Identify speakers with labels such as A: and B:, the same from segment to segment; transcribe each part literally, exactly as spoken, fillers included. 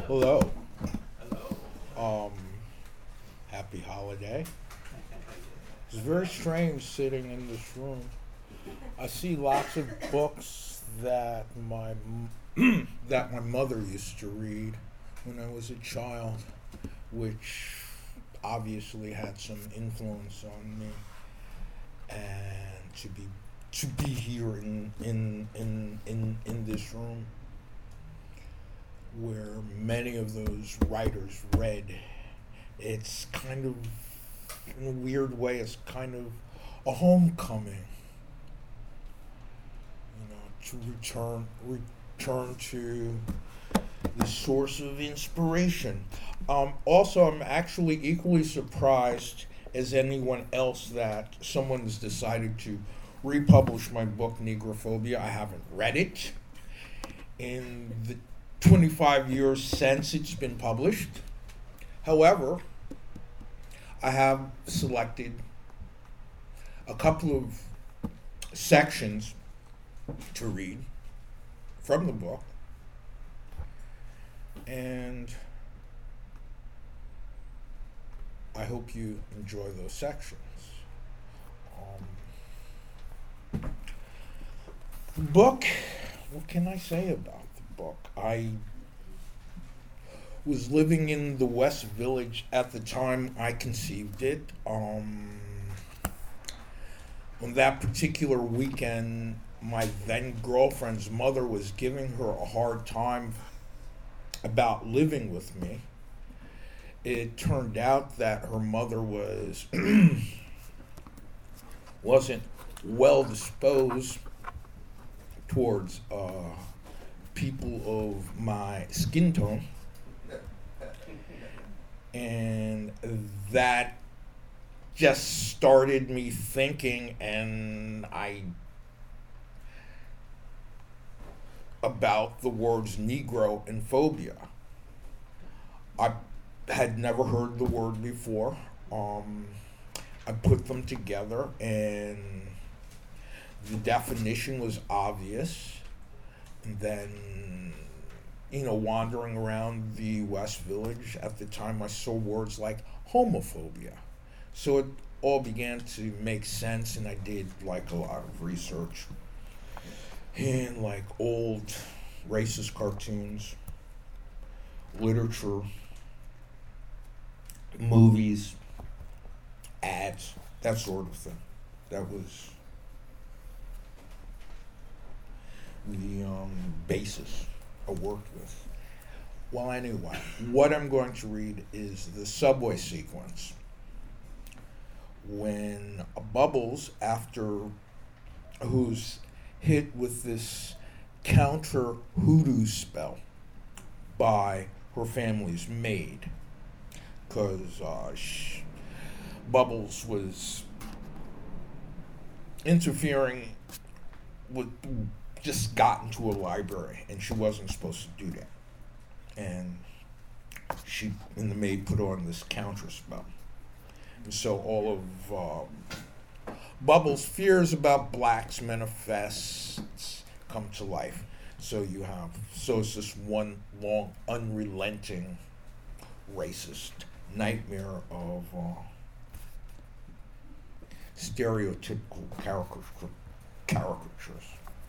A: Hello.
B: Hello.
A: Um, happy holiday. It's very strange sitting in this room. I see lots of books that my m- that my mother used to read when I was a child, which obviously had some influence on me. And to be to be here in in in in, in this room where many of those writers read, it's kind of, in a weird way, it's kind of a homecoming. You know, to return return to the source of inspiration. Um, also, I'm actually equally surprised as anyone else that someone's decided to republish my book Negrophobia. I haven't read it in the twenty-five years since it's been published. However, I have selected a couple of sections to read from the book, and I hope you enjoy those sections. Um, the book, what can I say about the book? I was living in the West Village at the time I conceived it. Um, on that particular weekend, my then girlfriend's mother was giving her a hard time about living with me. It turned out that her mother was wasn't well disposed towards uh, people of my skin tone, and that just started me thinking, and I about the words Negro and phobia. I had never heard the word before. Um, I put them together, and the definition was obvious. And then, you know, wandering around the West Village at the time, I saw words like homophobia. So it all began to make sense, and I did like a lot of research in like old racist cartoons, literature, movies, ads, that sort of thing. That was the um, basis I worked with. Well, anyway, what I'm going to read is the subway sequence. When Bubbles, after who's hit with this counter hoodoo spell by her family's maid, because uh, Bubbles was interfering with, just got into a library, and she wasn't supposed to do that. And she and the maid put on this counter spell. And so all of um, Bubbles' fears about blacks manifests come to life. So you have, so it's this one long, unrelenting, racist nightmare of uh, stereotypical caricature, caricatures.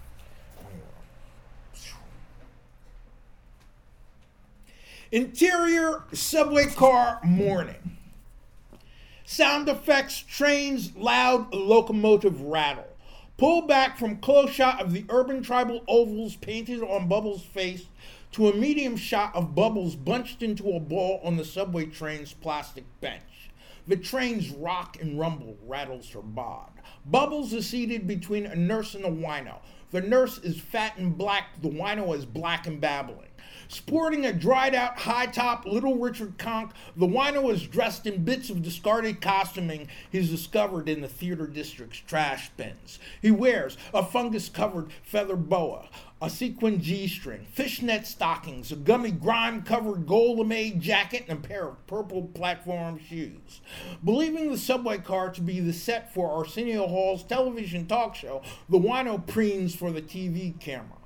A: Interior subway car morning. Sound effects, trains, loud locomotive rattle. Pull back from close shot of the urban tribal ovals painted on Bubbles' face to a medium shot of Bubbles bunched into a ball on the subway train's plastic bench. The train's rock and rumble rattles her bod. Bubbles is seated between a nurse and a wino. The nurse is fat and black, the wino is black and babbling. Sporting a dried-out, high-top Little Richard conch, the wino is dressed in bits of discarded costuming he's discovered in the theater district's trash bins. He wears a fungus-covered feather boa, a sequin G-string, fishnet stockings, a gummy grime-covered gold lame jacket, and a pair of purple platform shoes. Believing the subway car to be the set for Arsenio Hall's television talk show, the wino preens for the T V camera.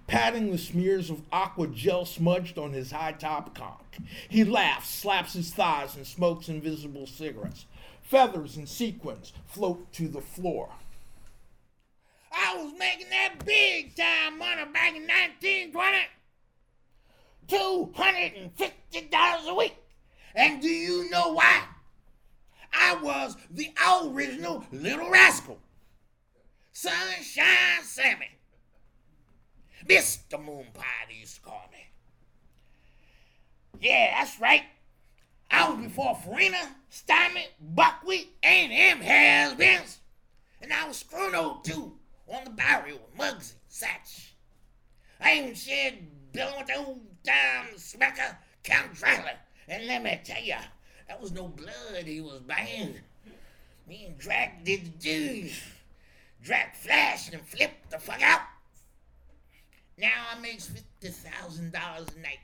A: patting the smears of aqua gel smudged on his high-top conch. He laughs, slaps his thighs, and smokes invisible cigarettes. Feathers and sequins float to the floor. I was making that big-time money back in nineteen twenty. two hundred fifty dollars a week. And do you know why? I was the original Little Rascal. Sunshine Sammy. Mister Moon Pie, they used to call me. Yeah, that's right. I was before Farina, Steinman, Buckwheat, A and M has-beens. And I was Scruno, too, on the barrio with Muggsy, Satch. I even shared Bill with the old-time smacker, Count Dracula. And let me tell ya, that was no blood he was banging. Me and Drac did the dudes. Drac flashed and flipped the fuck out. Now I makes fifty thousand dollars a night.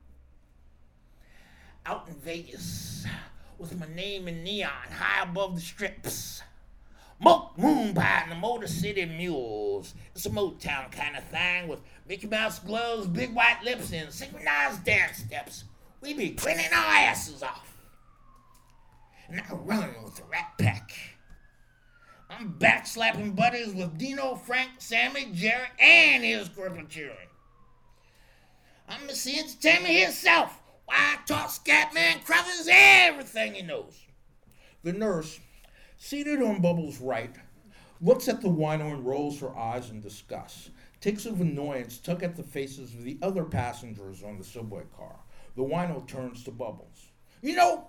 A: Out in Vegas, with my name in neon high above the strips. Moke Moon Pie and the Motor City Mules. It's a Motown kind of thing with Mickey Mouse gloves, big white lips, and synchronized dance steps. We be grinning our asses off. And I run with the Rat Pack. I'm backslapping buddies with Dino, Frank, Sammy, Jerry, and his Crippleturing. I'm Mister Entertainment himself. Why I taught Scatman Crothers everything he knows. The nurse, seated on Bubbles' right, looks at the wino and rolls her eyes in disgust. Ticks of annoyance tug at the faces of the other passengers on the subway car. The wino turns to Bubbles. You know,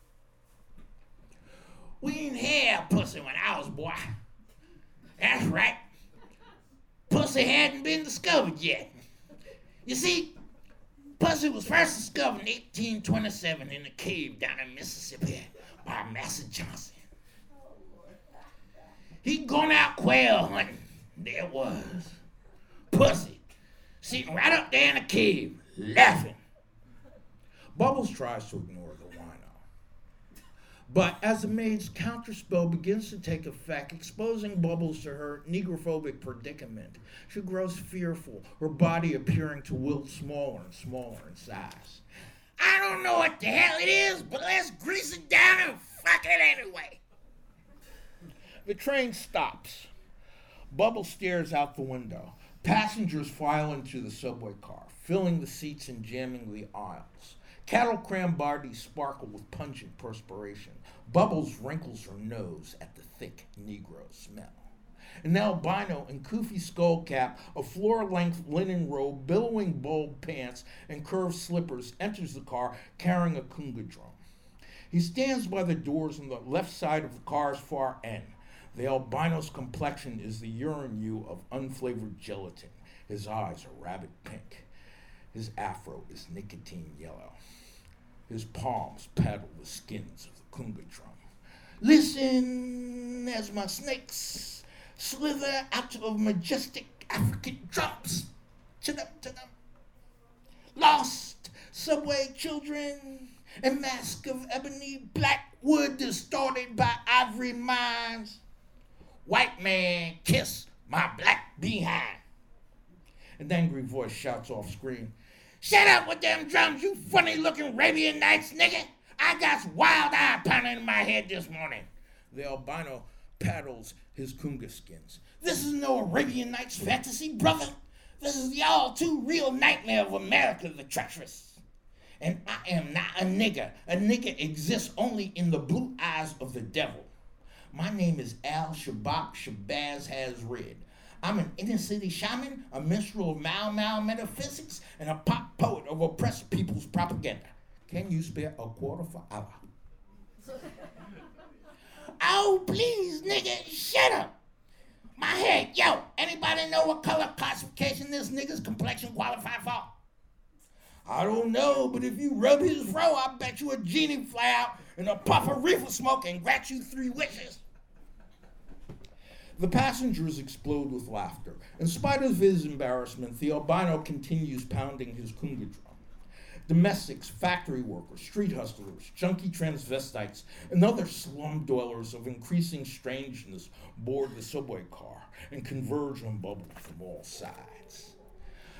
A: we didn't have pussy when I was a boy. That's right. Pussy hadn't been discovered yet. You see, pussy was first discovered in eighteen twenty-seven in a cave down in Mississippi by Massa Johnson. He'd gone out quail hunting. There it was. Pussy, sitting right up there in the cave, laughing. Bubbles tries to ignore the wino. But as the maid's counterspell begins to take effect, exposing Bubbles to her negrophobic predicament, she grows fearful, her body appearing to wilt smaller and smaller in size. I don't know what the hell it is, but let's grease it down and fuck it anyway. The train stops. Bubbles stares out the window. Passengers file into the subway car, filling the seats and jamming the aisles. Cattle cram bodies sparkle with pungent perspiration. Bubbles wrinkles her nose at the thick Negro smell. An albino in Koofy skull cap, a floor-length linen robe, billowing bulb pants, and curved slippers enters the car carrying a kunga drum. He stands by the doors on the left side of the car's far end. The albino's complexion is the urine hue of unflavored gelatin. His eyes are rabbit pink. His afro is nicotine yellow. His palms paddle the skins of the kunga drum. Listen as my snakes slither out of majestic African drums. Chidum, chidum. Lost subway children and mask of ebony, black wood distorted by ivory minds. White man kiss my black behind. An angry voice shouts off screen. Shut up with them drums, you funny-looking Arabian Nights, nigga. I got wild eye pounding in my head this morning. The albino paddles his kunga skins. This is no Arabian Nights fantasy, brother. This is the all-too-real nightmare of America the treacherous. And I am not a nigger. A nigger exists only in the blue eyes of the devil. My name is Al Shabak Shabazz Has Red. I'm an inner city shaman, a minstrel of Mau Mau metaphysics, and a pop poet of oppressed people's propaganda. Can you spare a quarter for Allah? Oh, please, nigga, shut up. My head, yo, anybody know what color classification this nigga's complexion qualify for? I don't know, but if you rub his fro, I bet you a genie fly out and a puff of reefer smoke and grant you three wishes. The passengers explode with laughter. In spite of his embarrassment, the albino continues pounding his kunga drum. Domestics, factory workers, street hustlers, junkie transvestites, and other slum dwellers of increasing strangeness board the subway car and converge on Bubbles from all sides.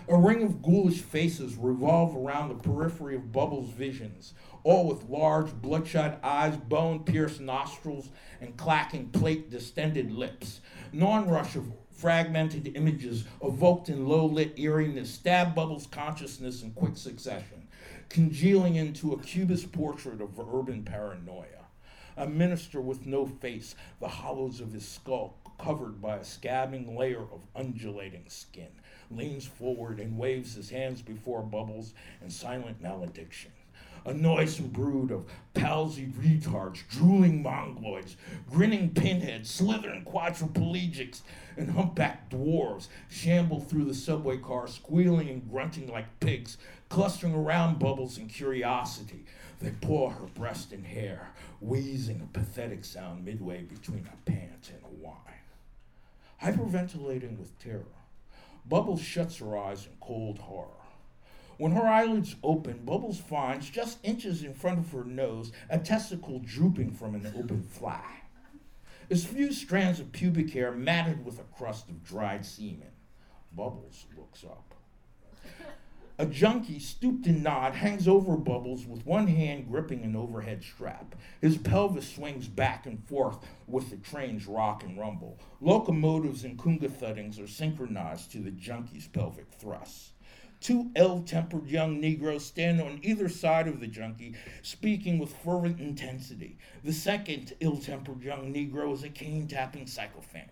A: A ring of ghoulish faces revolve around the periphery of Bubbles' visions, all with large, bloodshot eyes, bone-pierced nostrils, and clacking, plate-distended lips. An onrush of fragmented images evoked in low-lit eeriness stab Bubbles' consciousness in quick succession, congealing into a cubist portrait of urban paranoia. A minister with no face, the hollows of his skull covered by a scabbing layer of undulating skin, leans forward and waves his hands before Bubbles in silent malediction. A noisome brood of palsied retards, drooling mongoloids, grinning pinheads, slithering quadriplegics, and humpbacked dwarves shamble through the subway car, squealing and grunting like pigs, clustering around Bubbles in curiosity. They paw her breast and hair, wheezing a pathetic sound midway between a pant and a whine. Hyperventilating with terror, Bubbles shuts her eyes in cold horror. When her eyelids open, Bubbles finds, just inches in front of her nose, a testicle drooping from an open fly. Its few strands of pubic hair matted with a crust of dried semen. Bubbles looks up. A junkie, stooped in nod, hangs over Bubbles with one hand gripping an overhead strap. His pelvis swings back and forth with the train's rock and rumble. Locomotives and kunga thuddings are synchronized to the junkie's pelvic thrusts. Two ill-tempered young Negroes stand on either side of the junkie, speaking with fervent intensity. The second ill-tempered young Negro is a cane-tapping sycophant.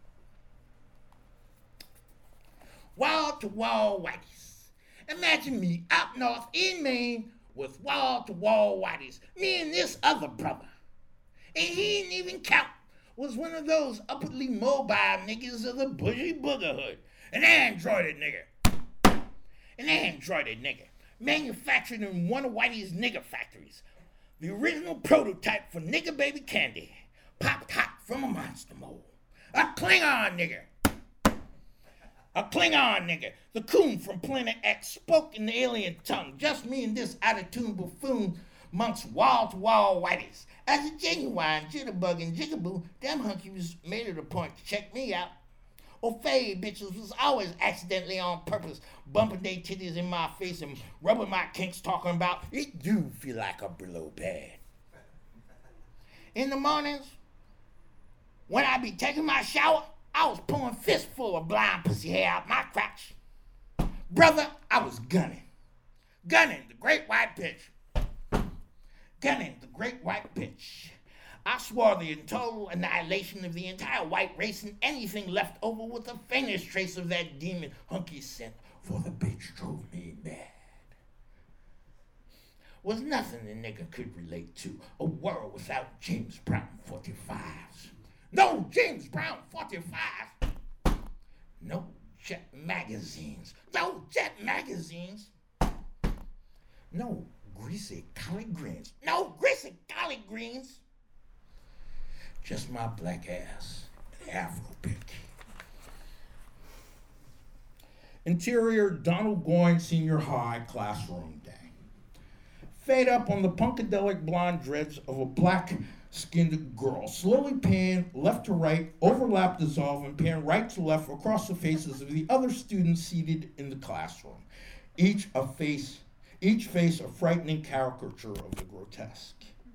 A: Wall-to-wall whiteys. Imagine me out north in Maine with wall-to-wall whiteys, me and this other brother. And he didn't even count. Was one of those upwardly mobile niggas of the bushy boogerhood. An androided nigger. An androided nigger, manufactured in one of Whitey's nigger factories. The original prototype for nigger baby candy, popped hot from a monster mold. A Klingon nigger. A Klingon nigger. The coon from Planet X spoke in the alien tongue. Just me and this out-of-tune buffoon amongst wall-to-wall Whiteys. As a genuine jitterbug and jigaboo, them hunkies made it a point to check me out. Or fade bitches was always accidentally on purpose, bumping their titties in my face and rubbing my kinks, talking about, it do feel like a below bad. In the mornings, when I be taking my shower, I was pulling fistful of blind pussy hair out my crotch. Brother, I was gunning. Gunning the great white bitch. Gunning the great white bitch. I swore the total annihilation of the entire white race and anything left over with the faintest trace of that demon hunky scent, for the bitch drove me mad. Was nothing the nigga could relate to, a world without James Brown forty-fives. No James Brown forty-fives. No Jet magazines. No Jet magazines. No greasy collard greens. No greasy collard greens. Just my black ass and afro pick. Interior Donald Goyne Senior High classroom day. Fade up on the punkadelic blonde dreads of a black-skinned girl, slowly pan left to right, overlap, dissolve, and pan right to left across the faces of the other students seated in the classroom. Each a face, each face a frightening caricature of the grotesque.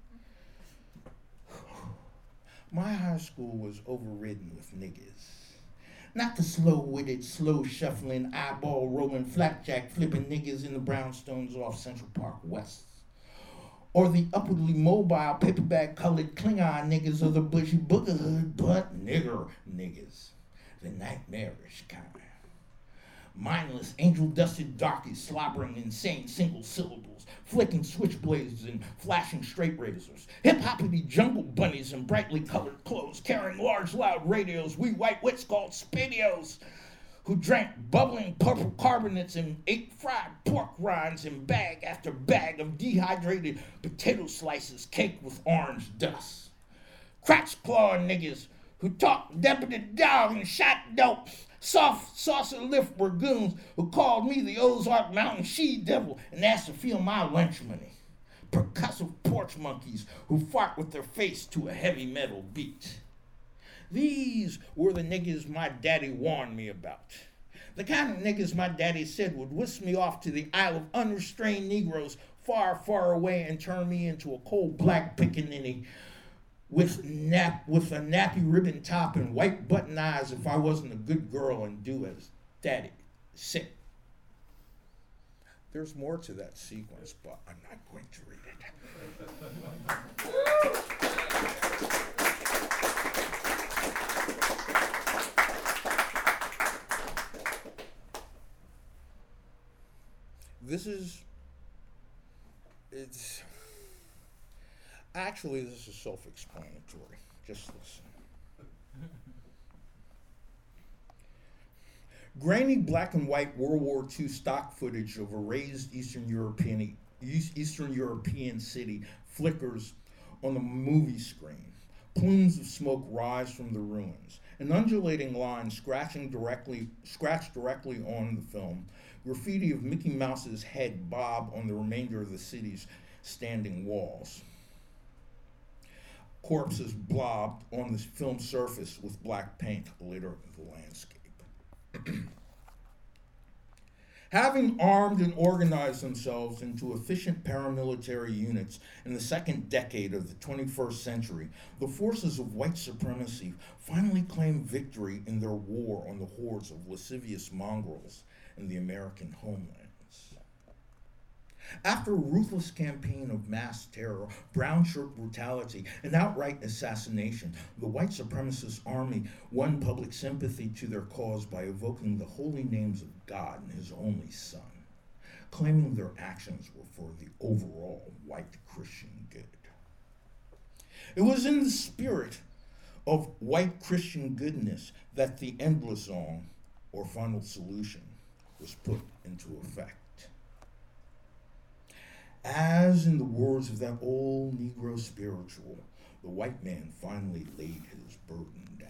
A: My high school was overridden with niggas. Not the slow-witted, slow-shuffling, eyeball-rolling, flapjack-flipping niggas in the brownstones off Central Park West. Or the upwardly mobile, paperback-colored Klingon niggas of the bushy boogerhood, but nigger niggas. The nightmarish kind. Mindless, angel-dusted darkies slobbering insane single syllables, flicking switchblades and flashing straight razors, hip-hoppity jungle bunnies in brightly colored clothes, carrying large, loud radios we white wits called spadios, who drank bubbling purple carbonates and ate fried pork rinds in bag after bag of dehydrated potato slices caked with orange dust. Crotch-claw niggas who talked deputy dog and shot dope, soft saucer lift dragoons who called me the Ozark Mountain she-devil and asked to feel my lunch money. Percussive porch monkeys who fart with their face to a heavy metal beat. These were the niggas my daddy warned me about. The kind of niggas my daddy said would whisk me off to the Isle of unrestrained Negroes far, far away and turn me into a cold black pickaninny with nap with a nappy ribbon top and white button eyes if I wasn't a good girl and do as daddy said. There's more to that sequence, but I'm not going to read it. This is, it's, actually this is self-explanatory. Just listen. Grainy black and white World War Two stock footage of a razed Eastern European Eastern European city flickers on the movie screen. Plumes of smoke rise from the ruins. An undulating line scratching directly, scratched directly on the film. Graffiti of Mickey Mouse's head bob on the remainder of the city's standing walls. Corpses blobbed on the film surface with black paint litter the landscape. Having armed and organized themselves into efficient paramilitary units in the second decade of the twenty-first century, the forces of white supremacy finally claimed victory in their war on the hordes of lascivious mongrels in the American homelands. After a ruthless campaign of mass terror, brown shirt brutality, and outright assassination, the white supremacist army won public sympathy to their cause by evoking the holy names of God and his only Son, claiming their actions were for the overall white Christian good. It was in the spirit of white Christian goodness that the Endless Song, or Final Solution, was put into effect. As in the words of that old Negro spiritual, the white man finally laid his burden down.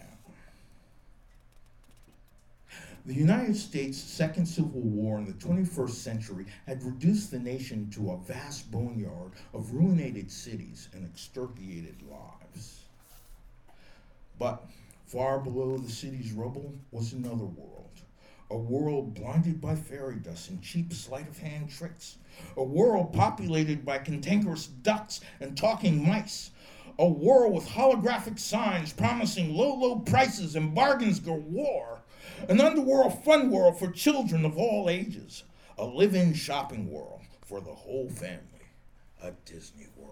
A: The United States' Second Civil War in the twenty-first century had reduced the nation to a vast boneyard of ruinated cities and extirpated lives. But far below the city's rubble was another world, a world blinded by fairy dust and cheap sleight-of-hand tricks, a world populated by cantankerous ducks and talking mice, a world with holographic signs promising low, low prices and bargains galore, an underworld fun world for children of all ages, a live-in shopping world for the whole family, a Disney World.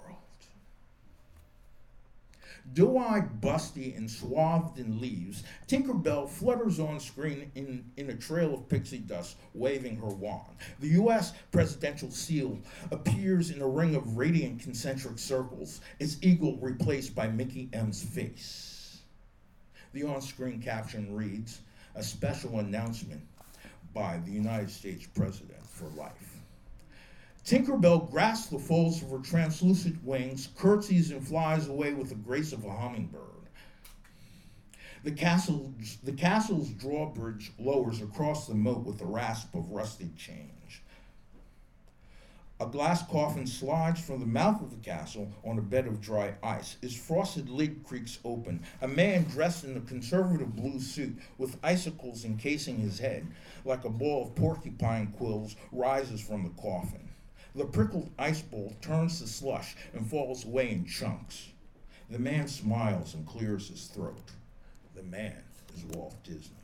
A: Doe-eyed, busty, and swathed in leaves, Tinkerbell flutters on screen in, in a trail of pixie dust, waving her wand. The U S presidential seal appears in a ring of radiant concentric circles, its eagle replaced by Mickey M's face. The on-screen caption reads, "A special announcement by the United States President for life." Tinkerbell grasps the folds of her translucent wings, curtsies, and flies away with the grace of a hummingbird. The castle's, the castle's drawbridge lowers across the moat with the rasp of rusty change. A glass coffin slides from the mouth of the castle on a bed of dry ice. Its frosted lid creaks open. A man dressed in a conservative blue suit with icicles encasing his head, like a ball of porcupine quills, rises from the coffin. The prickled ice bowl turns to slush and falls away in chunks. The man smiles and clears his throat. The man is Walt Disney.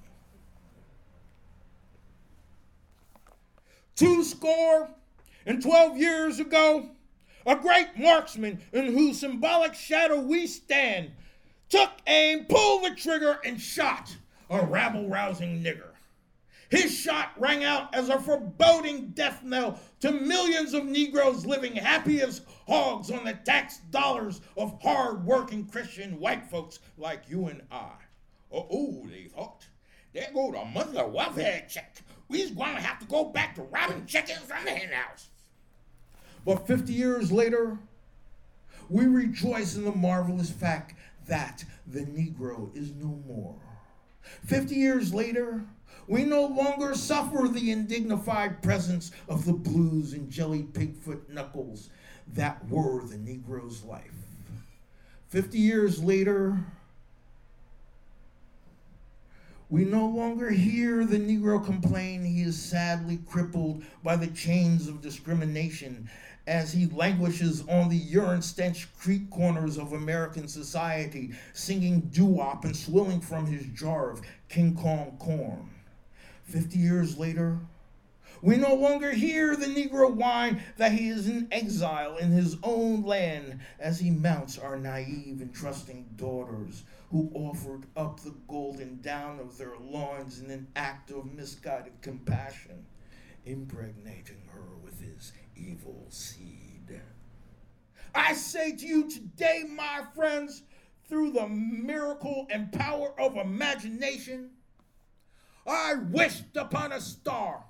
A: Two score and twelve years ago, a great marksman in whose symbolic shadow we stand took aim, pulled the trigger, and shot a rabble-rousing nigger. His shot rang out as a foreboding death knell to millions of Negroes living happy as hogs on the tax dollars of hard-working Christian white folks like you and I. Oh, oh, they thought, there go the monthly welfare check. We's gonna have to go back to robbing chickens from the hen house. But fifty years later, we rejoice in the marvelous fact that the Negro is no more. Fifty years later, we no longer suffer the indignified presence of the blues and jelly pigfoot knuckles that were the Negro's life. Fifty years later, We no longer hear the Negro complain he is sadly crippled by the chains of discrimination as he languishes on the urine-stench creek corners of American society, singing doo-wop and swilling from his jar of King Kong corn. Fifty years later, we no longer hear the Negro whine that he is in exile in his own land as he mounts our naive and trusting daughters who offered up the golden down of their loins in an act of misguided compassion, impregnating her with his evil seed. I say to you today, my friends, through the miracle and power of imagination, I wished upon a star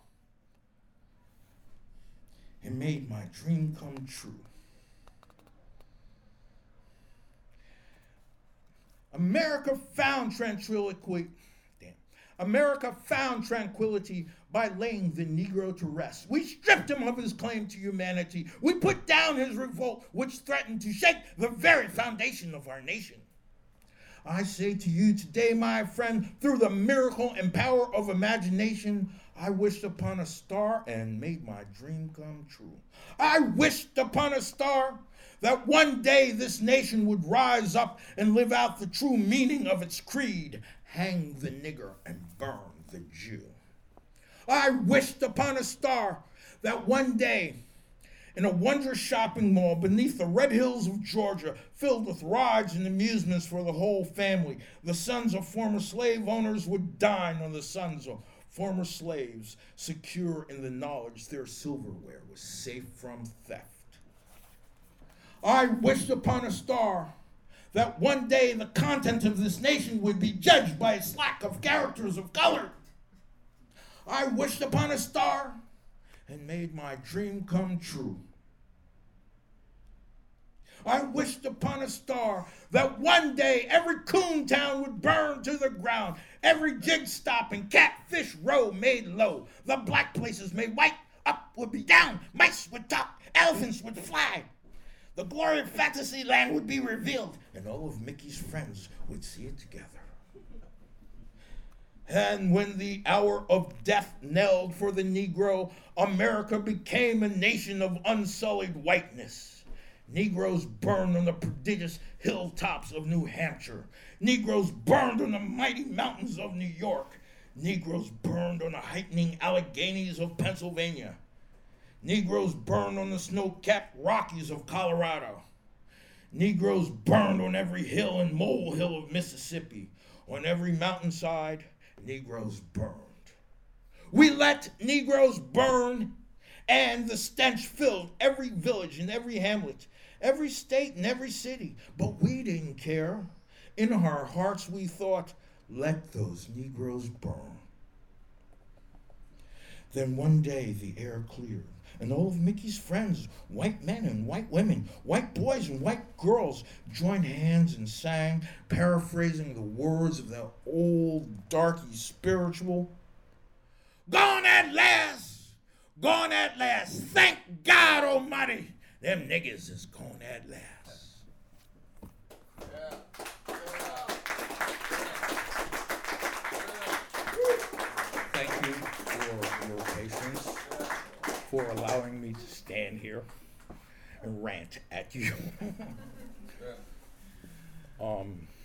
A: and made my dream come true. America found tranquility. Damn. America found tranquility by laying the Negro to rest. We stripped him of his claim to humanity. We put down his revolt, which threatened to shake the very foundation of our nation. I say to you today, my friend, through the miracle and power of imagination, I wished upon a star and made my dream come true. I wished upon a star that one day this nation would rise up and live out the true meaning of its creed, hang the nigger and burn the Jew. I wished upon a star that one day in a wondrous shopping mall beneath the red hills of Georgia, filled with rides and amusements for the whole family, the sons of former slave owners would dine on the sons of former slaves, secure in the knowledge their silverware was safe from theft. I wished upon a star that one day the content of this nation would be judged by its lack of characters of color. I wished upon a star and made my dream come true. I wished upon a star that one day every coon town would burn to the ground, every jig stop and catfish row made low, the black places made white, up would be down, mice would talk, elephants would fly. The glory of fantasy land would be revealed, and all of Mickey's friends would see it together. And when the hour of death knelled for the Negro, America became a nation of unsullied whiteness. Negroes burned on the prodigious hilltops of New Hampshire. Negroes burned on the mighty mountains of New York. Negroes burned on the heightening Alleghenies of Pennsylvania. Negroes burned on the snow-capped Rockies of Colorado. Negroes burned on every hill and molehill of Mississippi. On every mountainside, Negroes burned. We let Negroes burn, and the stench filled every village and every hamlet, every state and every city. But we didn't care. In our hearts we thought, let those Negroes burn. Then one day the air cleared, and all of Mickey's friends, white men and white women, white boys and white girls, joined hands and sang, paraphrasing the words of that old darky spiritual. Gone at last, gone at last, thank God Almighty, them niggas is gone at last.
B: Yeah.
A: Thank you for your patience, for allowing me to stand here and rant at you. um,